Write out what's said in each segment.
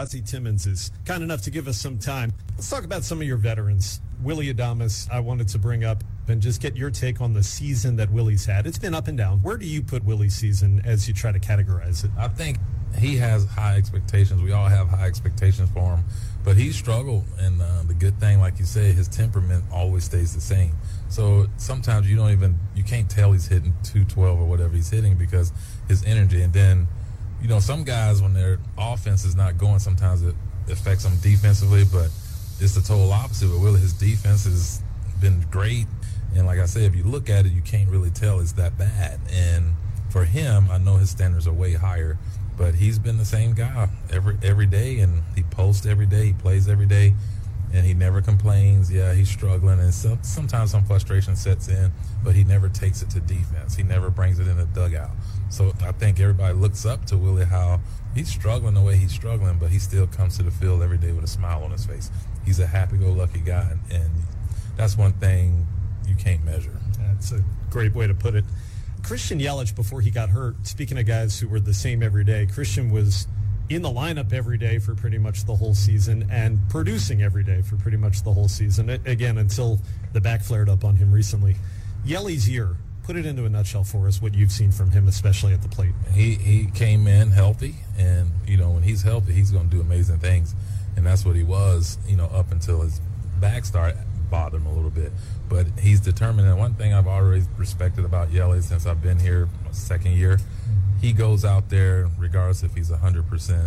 Ozzie Timmons is kind enough to give us some time. Let's talk about some of your veterans. Willy Adames, I wanted to bring up and just get your take on the season that Willy's had. It's been up and down. Where do you put Willy's season as you try to categorize it? I think he has high expectations. We all have high expectations for him. But he struggled, and the good thing, like you said, his temperament always stays the same. So sometimes you can't tell he's hitting 212 or whatever he's hitting because his energy. And then, some guys, when their offense is not going, sometimes it affects them defensively, but it's the total opposite. But Willy, his defense has been great. And like I said, if you look at it, you can't really tell it's that bad. And for him, I know his standards are way higher. But he's been the same guy every day, and he posts every day, he plays every day, and he never complains. Yeah, he's struggling, and sometimes some frustration sets in, but he never takes it to defense. He never brings it in the dugout. So I think everybody looks up to Willy, how he's struggling the way he's struggling, but he still comes to the field every day with a smile on his face. He's a happy-go-lucky guy, and that's one thing you can't measure. That's a great way to put it. Christian Yelich, before he got hurt, speaking of guys who were the same every day, Christian was in the lineup every day for pretty much the whole season and producing every day for pretty much the whole season, again, until the back flared up on him recently. Yeli's year, put it into a nutshell for us, what you've seen from him, especially at the plate. He came in healthy, and, when he's healthy, he's going to do amazing things. And that's what he was, up until his back started bothered him a little bit. But he's determined, and one thing I've always respected about Yeli since I've been here, second year, he goes out there regardless if he's 100%,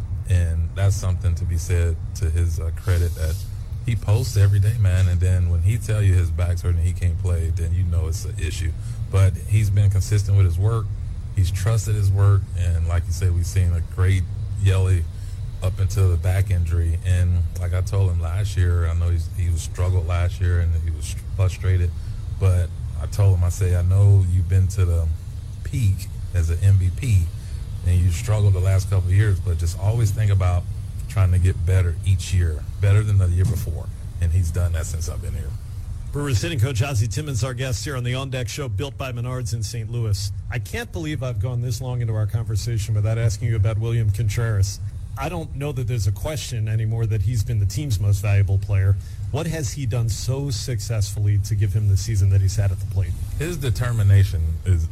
and that's something to be said to his credit, that he posts every day, man, and then when he tell you his back's hurting and he can't play, then it's an issue. But he's been consistent with his work. He's trusted his work, and like you said, we've seen a great Yeli up until the back injury. And like I told him last year, I know he was struggled last year and he was frustrated, but I told him, I say, I know you've been to the peak as an MVP and you struggled the last couple of years, but just always think about trying to get better each year, better than the year before. And he's done that since I've been here. Brewers hitting coach Ozzie Timmons, our guest here on the On Deck Show, built by Menards in St. Louis. I can't believe I've gone this long into our conversation without asking you about William Contreras. I don't know that there's a question anymore that he's been the team's most valuable player. What has he done so successfully to give him the season that he's had at the plate? His determination is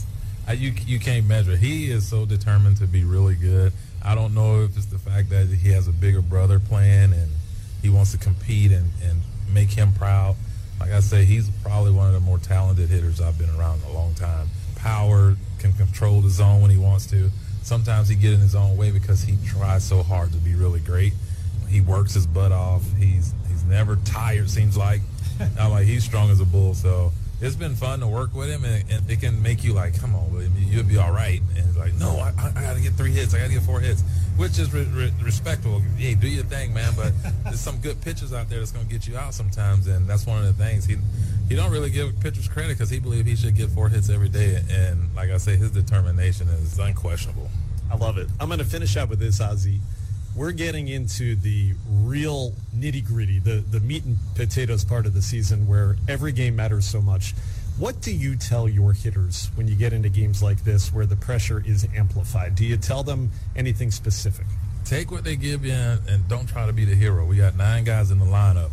you can't measure. He is so determined to be really good. I don't know if it's the fact that he has a bigger brother playing and he wants to compete and make him proud. Like I say, he's probably one of the more talented hitters I've been around in a long time. Power, can control the zone when he wants to. Sometimes he gets in his own way because he tries so hard to be really great. He works his butt off. He's never tired, seems like. I'm like, he's strong as a bull. So it's been fun to work with him, and it can make you like, come on, William, you'll be all right. And it's like, no, I got to get 3 hits. I got to get 4 hits, which is respectable. Hey, do your thing, man. But there's some good pitchers out there that's going to get you out sometimes, and that's one of the things. He don't really give pitchers credit because he believes he should get 4 hits every day. And like I say, his determination is unquestionable. I love it. I'm going to finish out with this, Ozzie. We're getting into the real nitty-gritty, the meat and potatoes part of the season where every game matters so much. What do you tell your hitters when you get into games like this where the pressure is amplified? Do you tell them anything specific? Take what they give you and don't try to be the hero. We got 9 guys in the lineup.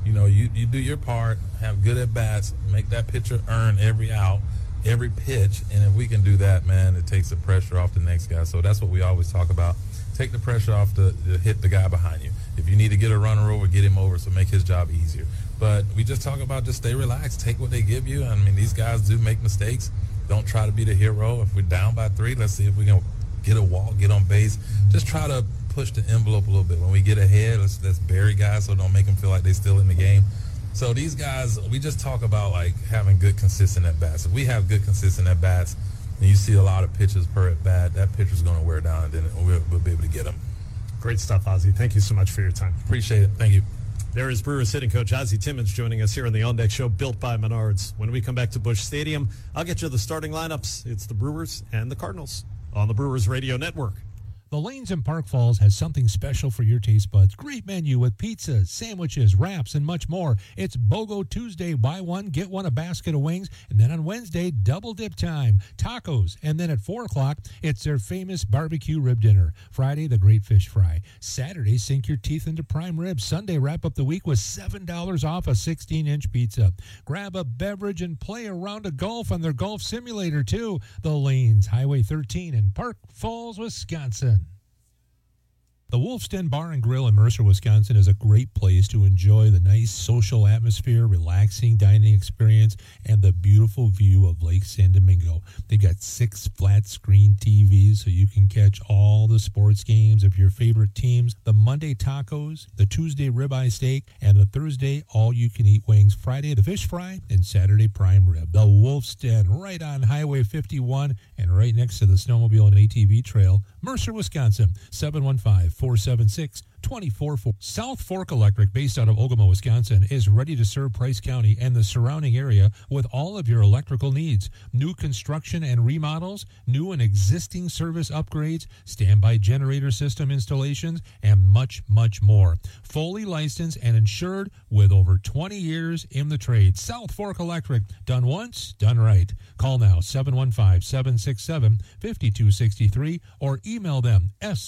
You do your part, have good at-bats, make that pitcher earn every out, every pitch, and if we can do that, man, it takes the pressure off the next guy. So that's what we always talk about. Take the pressure off to hit the guy behind you. If you need to get a runner over, get him over, so make his job easier. But we just talk about just stay relaxed, take what they give you. I mean, these guys do make mistakes. Don't try to be the hero. If we're down by 3, let's see if we can get a walk, get on base. Just try to push the envelope a little bit. When we get ahead, let's bury guys so don't make them feel like they're still in the game. So these guys, we just talk about like having good, consistent at-bats. If we have good, consistent at-bats, and you see a lot of pitches per at-bat, that pitcher's going to wear down, and then we'll be able to get him. Great stuff, Ozzie. Thank you so much for your time. Appreciate it. Thank you. There is Brewers hitting coach Ozzie Timmons joining us here on the On Deck Show, built by Menards. When we come back to Busch Stadium, I'll get you the starting lineups. It's the Brewers and the Cardinals on the Brewers Radio Network. The Lanes in Park Falls has something special for your taste buds. Great menu with pizzas, sandwiches, wraps, and much more. It's BOGO Tuesday, buy one, get one, a basket of wings. And then on Wednesday, double dip time, tacos. And then at 4 o'clock, it's their famous barbecue rib dinner. Friday, the great fish fry. Saturday, sink your teeth into prime ribs. Sunday, wrap up the week with $7 off a 16-inch pizza. Grab a beverage and play a round of golf on their golf simulator, too. The Lanes, Highway 13 in Park Falls, Wisconsin. The Wolf's Den Bar and Grill in Mercer, Wisconsin is a great place to enjoy the nice social atmosphere, relaxing dining experience, and the beautiful view of Lake San Domingo. They got 6 flat-screen TVs so you can catch all the sports games of your favorite teams, the Monday tacos, the Tuesday ribeye steak, and the Thursday all-you-can-eat wings, Friday the fish fry, and Saturday prime rib. The Wolf's Den, right on Highway 51 and right next to the snowmobile and ATV trail, Mercer, Wisconsin, 715-476-2440. South Fork Electric, based out of Ogama, Wisconsin, is ready to serve Price County and the surrounding area with all of your electrical needs. New construction and remodels, new and existing service upgrades, standby generator system installations, and much, much more. Fully licensed and insured with over 20 years in the trade. South Fork Electric, done once, done right. Call now, 715-767-5263, or email them,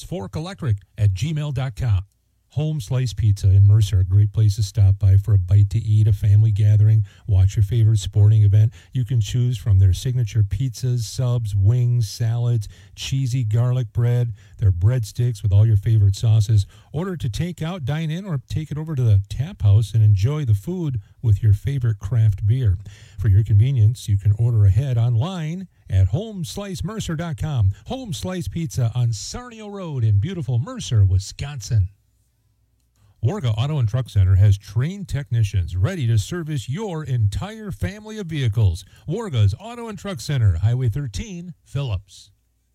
sforkelectric@gmail.com. Home Slice Pizza in Mercer, a great place to stop by for a bite to eat, a family gathering, watch your favorite sporting event. You can choose from their signature pizzas, subs, wings, salads, cheesy garlic bread, their breadsticks with all your favorite sauces. Order to take out, dine in, or take it over to the tap house and enjoy the food with your favorite craft beer. For your convenience, you can order ahead online at homeslicemercer.com. Home Slice Pizza on Sarnio Road in beautiful Mercer, Wisconsin. Warga Auto and Truck Center has trained technicians ready to service your entire family of vehicles. Warga's Auto and Truck Center, Highway 13, Phillips.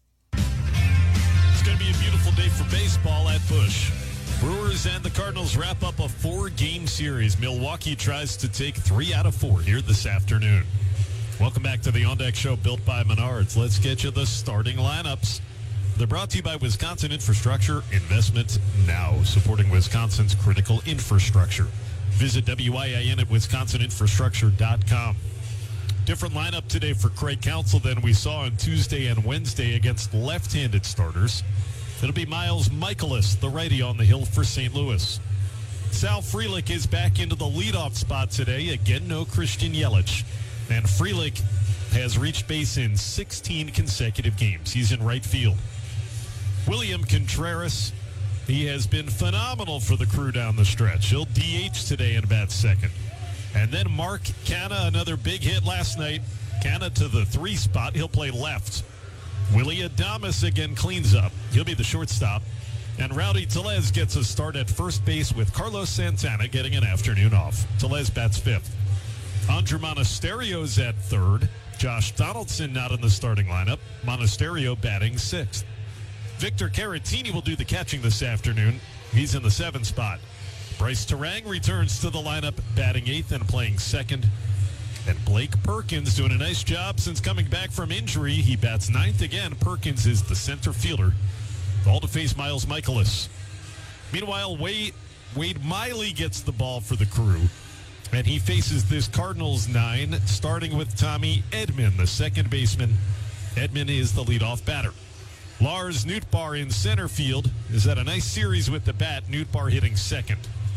It's going to be a beautiful day for baseball at Busch. Brewers and the Cardinals wrap up a 4-game series. Milwaukee tries to take 3 out of 4 here this afternoon. Welcome back to the On Deck Show, built by Menards. Let's get you the starting lineups. They're brought to you by Wisconsin Infrastructure Investment Now, supporting Wisconsin's critical infrastructure. Visit WIIN at wisconsininfrastructure.com. Different lineup today for Craig Counsell than we saw on Tuesday and Wednesday against left-handed starters. It'll be Miles Michaelis, the righty on the hill for St. Louis. Sal Frelick is back into the leadoff spot today. Again, no Christian Yelich. And Frelick has reached base in 16 consecutive games. He's in right field. William Contreras, he has been phenomenal for the Crew down the stretch. He'll DH today and bat second. And then Mark Canha, another big hit last night. Canha to the 3 spot. He'll play left. Willie Adames again cleans up. He'll be the shortstop. And Rowdy Tellez gets a start at first base with Carlos Santana getting an afternoon off. Tellez bats 5th. Andrew Monasterio's at 3rd. Josh Donaldson not in the starting lineup. Monasterio batting 6th. Victor Caratini will do the catching this afternoon. He's in the 7th spot. Bryce Terang returns to the lineup, batting 8th and playing 2nd. And Blake Perkins doing a nice job since coming back from injury. He bats 9th again. Perkins is the center fielder. All to face Miles Michaelis. Meanwhile, Wade Miley gets the ball for the Crew. And he faces this Cardinals 9, starting with Tommy Edman, the second baseman. Edman is the leadoff batter. Lars Nootbaar in center field is at a nice series with the bat. Nootbaar hitting 2nd.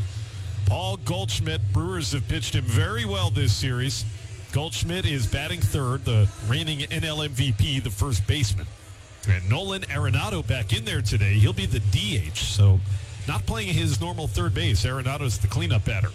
Paul Goldschmidt, Brewers have pitched him very well this series. Goldschmidt is batting 3rd, the reigning NL MVP, the first baseman. And Nolan Arenado back in there today. He'll be the DH, so not playing his normal third base. Arenado's the cleanup batter.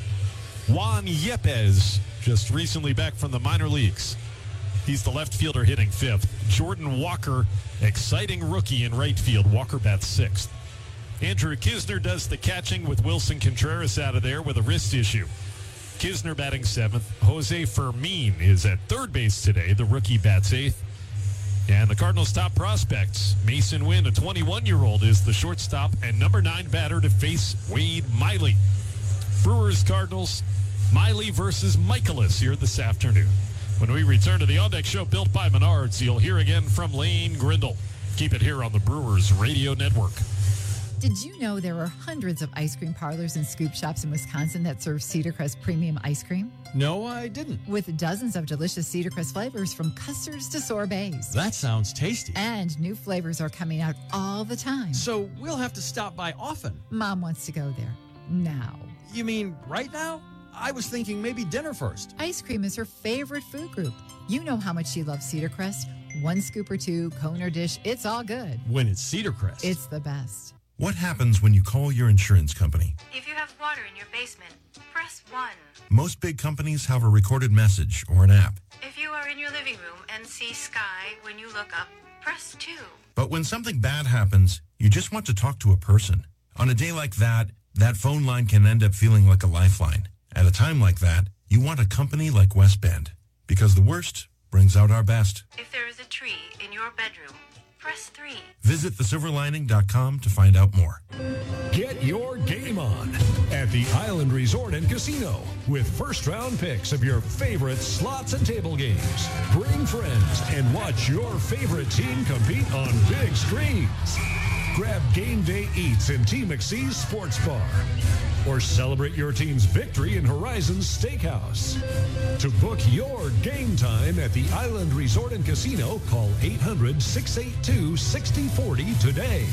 Juan Yepes, just recently back from the minor leagues. He's the left fielder hitting 5th. Jordan Walker, exciting rookie in right field. Walker bats 6th. Andrew Kisner does the catching with Wilson Contreras out of there with a wrist issue. Kisner batting 7th. Jose Fermin is at third base today. The rookie bats 8th. And the Cardinals' top prospects, Mason Wynn, a 21-year-old, is the shortstop and number 9 batter to face Wade Miley. Brewers Cardinals, Miley versus Michaelis here this afternoon. When we return to the On Deck Show, built by Menards, you'll hear again from Lane Grindle. Keep it here on the Brewers Radio Network. Did you know there are hundreds of ice cream parlors and scoop shops in Wisconsin that serve Cedar Crest premium ice cream? No, I didn't. With dozens of delicious Cedar Crest flavors from custards to sorbets. That sounds tasty. And new flavors are coming out all the time. So we'll have to stop by often. Mom wants to go there. Now. You mean right now? I was thinking maybe dinner first. Ice cream is her favorite food group. You know how much she loves Cedar Crest. One scoop or two, cone or dish, it's all good. When it's Cedar Crest. It's the best. What happens when you call your insurance company? If you have water in your basement, press 1. Most big companies have a recorded message or an app. If you are in your living room and see sky when you look up, press 2. But when something bad happens, you just want to talk to a person. On a day like that phone line can end up feeling like a lifeline. At a time like that, you want a company like West Bend, because the worst brings out our best. If there is a tree in your bedroom, press 3. Visit thesilverlining.com to find out more. Get your game on at the Island Resort and Casino with first-round picks of your favorite slots and table games. Bring friends and watch your favorite team compete on big screens. Grab game day eats in T. McSee's Sports Bar. Or celebrate your team's victory in Horizons Steakhouse. To book your game time at the Island Resort and Casino, call 800-682-6040 today.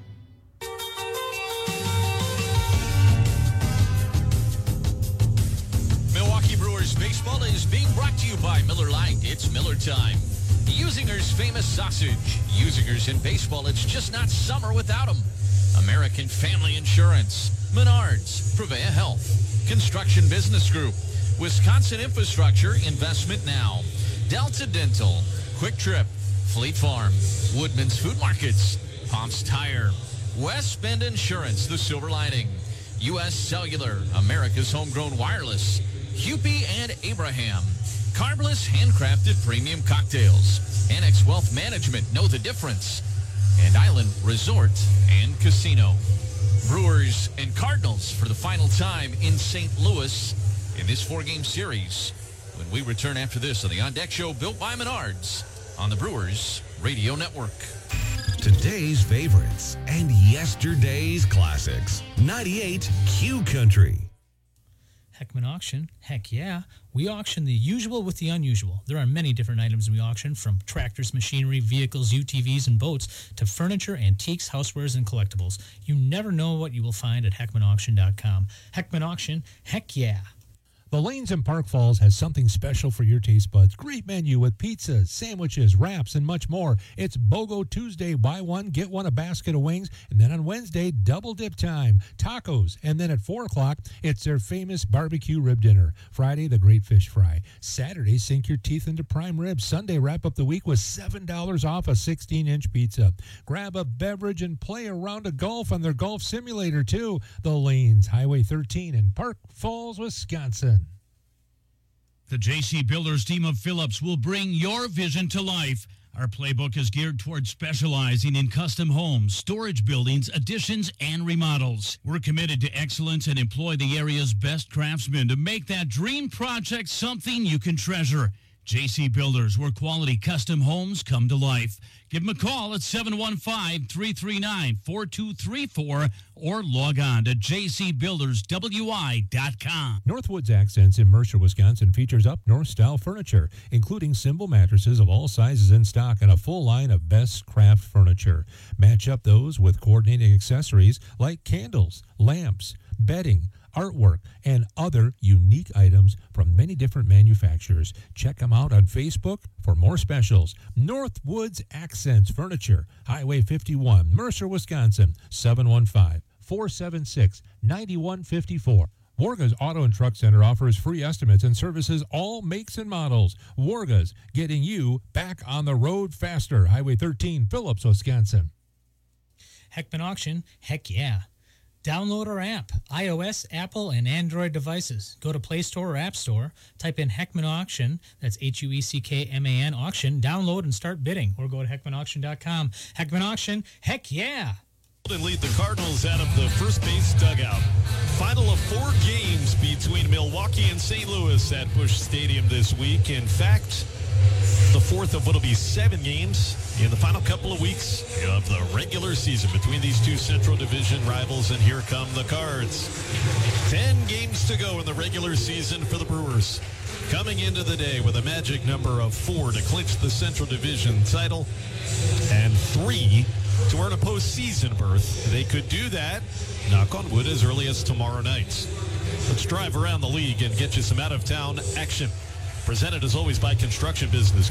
Milwaukee Brewers baseball is being brought to you by Miller Lite. It's Miller time. Usinger's famous sausage. Usinger's in baseball, it's just not summer without them. American Family Insurance. Menards, Prevea Health, Construction Business Group, Wisconsin Infrastructure Investment Now, Delta Dental, Quick Trip, Fleet Farm, Woodman's Food Markets, Pomps Tire, West Bend Insurance, The Silver Lining, U.S. Cellular, America's Homegrown Wireless, Hupy and Abraham, Carbless Handcrafted Premium Cocktails, Annex Wealth Management, know the difference, and Island Resort and Casino. Brewers and Cardinals for the final time in St. Louis in this 4-game series. When we return after this on the On Deck Show built by Menards on the Brewers Radio Network. Today's favorites and yesterday's classics. 98 Q Country. Heckman Auction, heck yeah. We auction the usual with the unusual. There are many different items we auction, from tractors, machinery, vehicles, UTVs, and boats, to furniture, antiques, housewares, and collectibles. You never know what you will find at HeckmanAuction.com. Heckman Auction, heck yeah. The Lanes in Park Falls has something special for your taste buds. Great menu with pizzas, sandwiches, wraps, and much more. It's BOGO Tuesday, buy one, get one, a basket of wings. And then on Wednesday, double dip time, tacos. And then at 4 o'clock, it's their famous barbecue rib dinner. Friday, the great fish fry. Saturday, sink your teeth into prime ribs. Sunday, wrap up the week with $7 off a 16-inch pizza. Grab a beverage and play a round of golf on their golf simulator, too. The Lanes, Highway 13 in Park Falls, Wisconsin. The J.C. Builders team of Phillips will bring your vision to life. Our playbook is geared towards specializing in custom homes, storage buildings, additions, and remodels. We're committed to excellence and employ the area's best craftsmen to make that dream project something you can treasure. J.C. Builders, where quality custom homes come to life. Give them a call at 715-339-4234 or log on to jcbuilderswi.com. Northwoods Accents in Mercer, Wisconsin features up-north-style furniture, including Symbol mattresses of all sizes in stock and a full line of best craft furniture. Match up those with coordinating accessories like candles, lamps, bedding, artwork, and other unique items from many different manufacturers. Check them out on Facebook for more specials. Northwoods Accents Furniture, Highway 51, Mercer, Wisconsin, 715-476-9154. Warga's Auto and Truck Center offers free estimates and services all makes and models. Warga's, getting you back on the road faster. Highway 13, Phillips, Wisconsin. Heckman Auction, heck yeah. Download our app, iOS, Apple, and Android devices. Go to Play Store or App Store, type in Heckman Auction, that's Hueckman Auction, download and start bidding, or go to HeckmanAuction.com. Heckman Auction, heck yeah! And lead the Cardinals out of the first base dugout. Final of 4 games between Milwaukee and St. Louis at Busch Stadium this week. In fact, the fourth of what will be 7 games in the final couple of weeks of the regular season between these two Central Division rivals, and here come the Cards. 10 games to go in the regular season for the Brewers. Coming into the day with a magic number of 4 to clinch the Central Division title and 3 to earn a postseason berth. They could do that, knock on wood, as early as tomorrow night. Let's drive around the league and get you some out-of-town action. Presented as always by Construction Business.